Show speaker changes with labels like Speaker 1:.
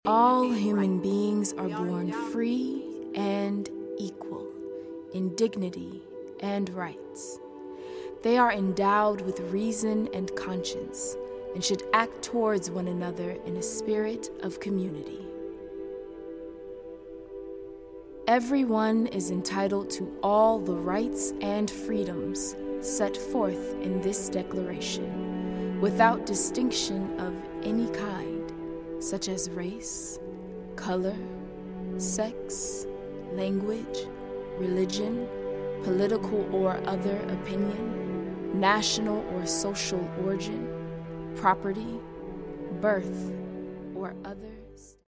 Speaker 1: All human beings are born free and equal in dignity and rights. They are endowed with reason and conscience and should act towards one another in a spirit of community. Everyone is entitled to all the rights and freedoms set forth in this declaration, without distinction of any kind, such as race, color, sex, language, religion, political or other opinion, national or social origin, property, birth, or other